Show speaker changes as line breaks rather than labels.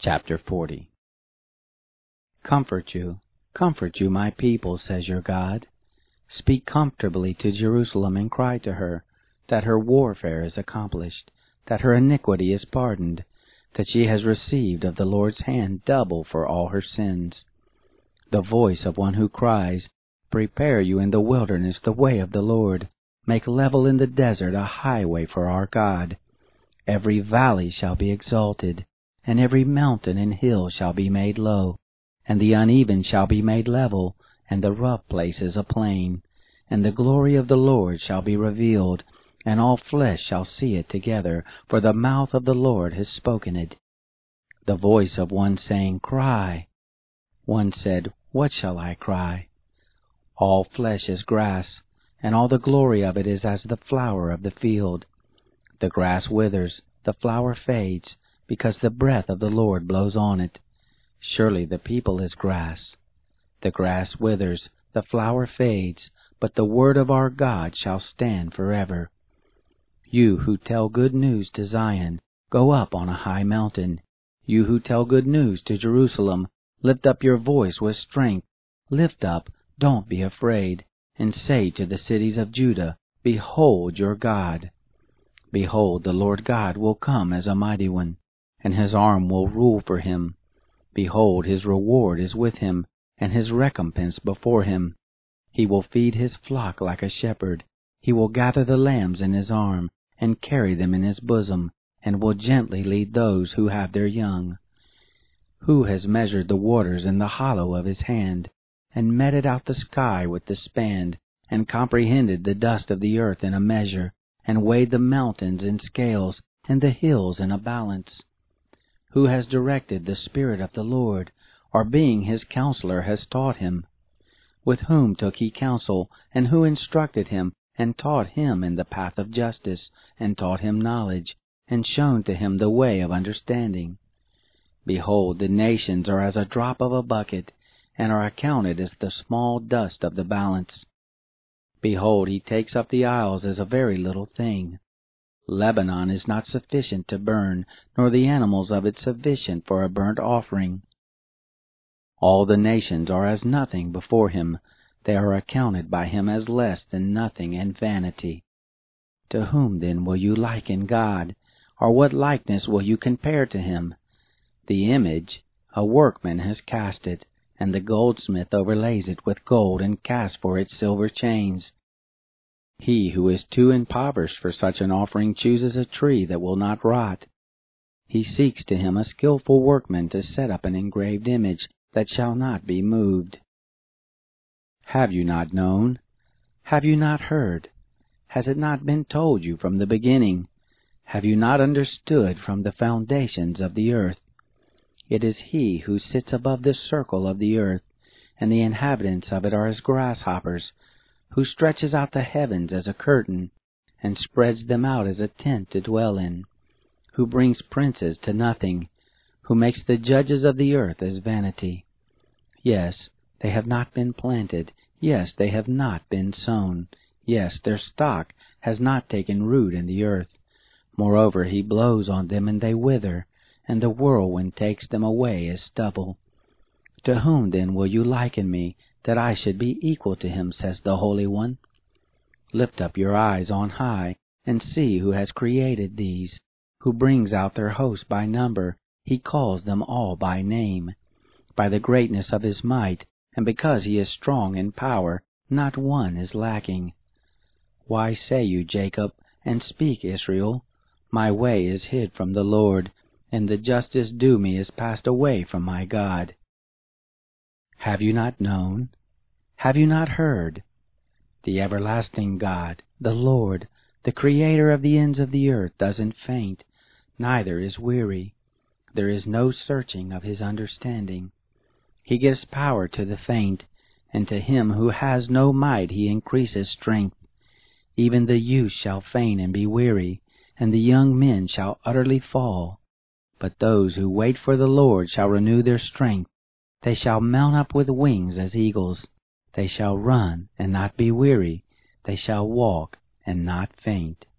Chapter 40. Comfort you, my people, says your God. Speak comfortably to Jerusalem and cry to her, that her warfare is accomplished, that her iniquity is pardoned, that she has received of the Lord's hand double for all her sins. The voice of one who cries, Prepare you in the wilderness the way of the Lord, make level in the desert a highway for our God. Every valley shall be exalted, and every mountain and hill shall be made low, and the uneven shall be made level, and the rough places a plain. And the glory of the Lord shall be revealed, and all flesh shall see it together, for the mouth of the Lord has spoken it. The voice of one saying, Cry. One said, What shall I cry? All flesh is grass, and all the glory of it is as the flower of the field. The grass withers, the flower fades, because the breath of the Lord blows on it. Surely the people is grass. The grass withers, the flower fades, but the word of our God shall stand forever. You who tell good news to Zion, go up on a high mountain. You who tell good news to Jerusalem, lift up your voice with strength. Lift up, don't be afraid, and say to the cities of Judah, Behold your God. Behold, the Lord God will come as a mighty one, and his arm will rule for him. Behold, his reward is with him, and his recompense before him. He will feed his flock like a shepherd. He will gather the lambs in his arm, and carry them in his bosom, and will gently lead those who have their young. Who has measured the waters in the hollow of his hand, and meted out the sky with the span, and comprehended the dust of the earth in a measure, and weighed the mountains in scales, and the hills in a balance? Who has directed the Spirit of the Lord, or being his counselor has taught him? With whom took he counsel, and who instructed him, and taught him in the path of justice, and taught him knowledge, and shown to him the way of understanding? Behold, the nations are as a drop of a bucket, and are accounted as the small dust of the balance. Behold, he takes up the isles as a very little thing. Lebanon is not sufficient to burn, nor the animals of it sufficient for a burnt offering. All the nations are as nothing before him. They are accounted by him as less than nothing and vanity. To whom then will you liken God? Or what likeness will you compare to him? The image, a workman has cast it, and the goldsmith overlays it with gold and casts for it silver chains. He who is too impoverished for such an offering chooses a tree that will not rot. He seeks to him a skillful workman to set up an engraved image that shall not be moved. Have you not known? Have you not heard? Has it not been told you from the beginning? Have you not understood from the foundations of the earth? It is he who sits above the circle of the earth, and the inhabitants of it are as grasshoppers, who stretches out the heavens as a curtain, and spreads them out as a tent to dwell in, who brings princes to nothing, who makes the judges of the earth as vanity. Yes, they have not been planted, yes, they have not been sown, yes, their stock has not taken root in the earth. Moreover, he blows on them and they wither, and the whirlwind takes them away as stubble. To whom then will you liken me, that I should be equal to him, says the Holy One? Lift up your eyes on high, and see who has created these, who brings out their host by number. He calls them all by name. By the greatness of his might, and because he is strong in power, not one is lacking. Why say you, Jacob, and speak, Israel, My way is hid from the Lord, and the justice due me is passed away from my God? Have you not known? Have you not heard? The everlasting God, the Lord, the Creator of the ends of the earth, doesn't faint, neither is weary. There is no searching of his understanding. He gives power to the faint, and to him who has no might he increases strength. Even the youth shall faint and be weary, and the young men shall utterly fall. But those who wait for the Lord shall renew their strength. They shall mount up with wings as eagles. They shall run and not be weary. They shall walk and not faint.